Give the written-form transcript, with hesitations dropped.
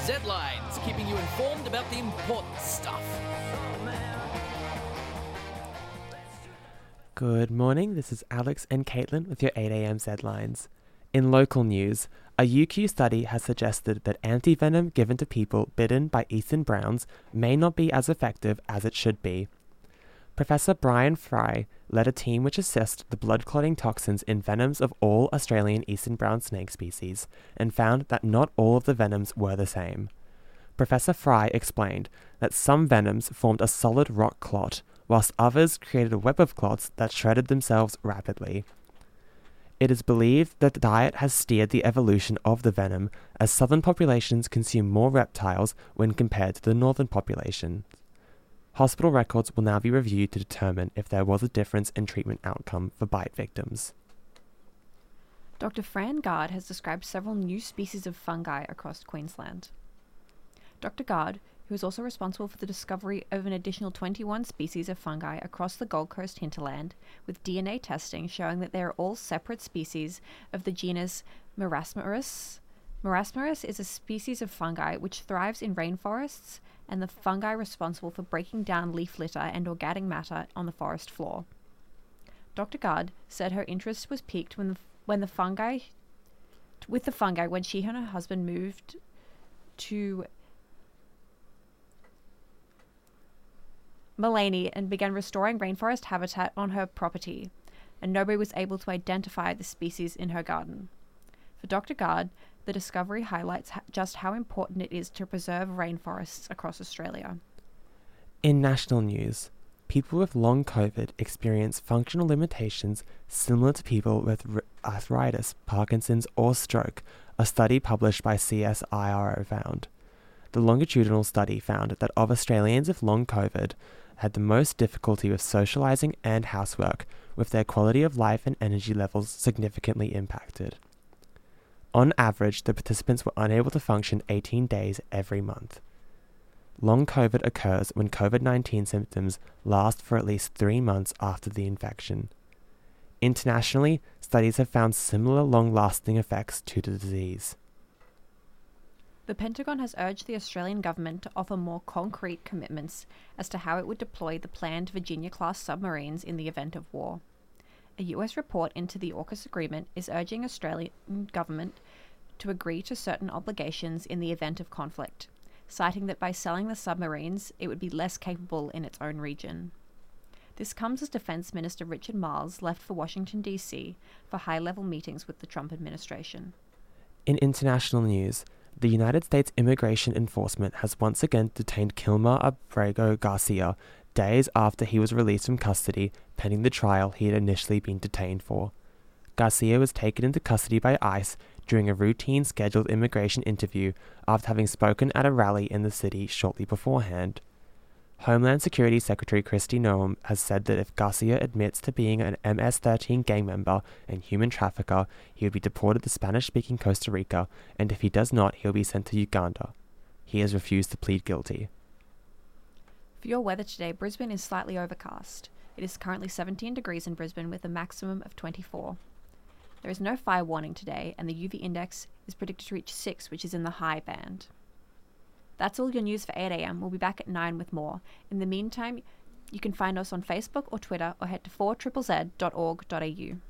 Z-Lines, keeping you informed about the important stuff. Good morning, this is Alex and Caitlin with your 8am Z-Lines. In local news, a UQ study has suggested that antivenom given to people bitten by eastern browns may not be as effective as it should be. Professor Brian Fry led a team which assessed the blood-clotting toxins in venoms of all Australian eastern brown snake species and found that not all of the venoms were the same. Professor Fry explained that some venoms formed a solid rock clot, whilst others created a web of clots that shredded themselves rapidly. It is believed that the diet has steered the evolution of the venom, as southern populations consume more reptiles when compared to the northern population. Hospital records will now be reviewed to determine if there was a difference in treatment outcome for bite victims. Dr. Fran Gard has described several new species of fungi across Queensland. Dr. Gard, who is also responsible for the discovery of an additional 21 species of fungi across the Gold Coast hinterland, with DNA testing showing that they are all separate species of the genus Marasmaris. Marasmaris is a species of fungi which thrives in rainforests and the fungi responsible for breaking down leaf litter and organic matter on the forest floor. Dr. Gard said her interest was piqued when the fungi when she and her husband moved to Mullaney and began restoring rainforest habitat on her property, and nobody was able to identify the species in her garden. For Dr. Gard, the discovery highlights just how important it is to preserve rainforests across Australia. In national news, people with long COVID experience functional limitations similar to people with arthritis, Parkinson's, or stroke, a study published by CSIRO found. The longitudinal study found that of Australians with long COVID had the most difficulty with socialising and housework, with their quality of life and energy levels significantly impacted. On average, the participants were unable to function 18 days every month. Long COVID occurs when COVID-19 symptoms last for at least 3 months after the infection. Internationally, studies have found similar long-lasting effects to the disease. The Pentagon has urged the Australian government to offer more concrete commitments as to how it would deploy the planned Virginia-class submarines in the event of war. A US report into the AUKUS agreement is urging Australian government to agree to certain obligations in the event of conflict, citing that by selling the submarines, it would be less capable in its own region. This comes as Defence Minister Richard Marles left for Washington, D.C. for high-level meetings with the Trump administration. In international news, the United States Immigration Enforcement has once again detained Kilmer Abrego Garcia days after he was released from custody pending the trial he had initially been detained for. Garcia was taken into custody by ICE during a routine scheduled immigration interview after having spoken at a rally in the city shortly beforehand. Homeland Security Secretary Kristi Noem has said that if Garcia admits to being an MS-13 gang member and human trafficker, he would be deported to Spanish-speaking Costa Rica, and if he does not, he will be sent to Uganda. He has refused to plead guilty. For your weather today, Brisbane is slightly overcast. It is currently 17 degrees in Brisbane with a maximum of 24. There is no fire warning today, and the UV index is predicted to reach 6, which is in the high band. That's all your news for 8am. We'll be back at 9 with more. In the meantime, you can find us on Facebook or Twitter or head to 4ZZZ.org.au.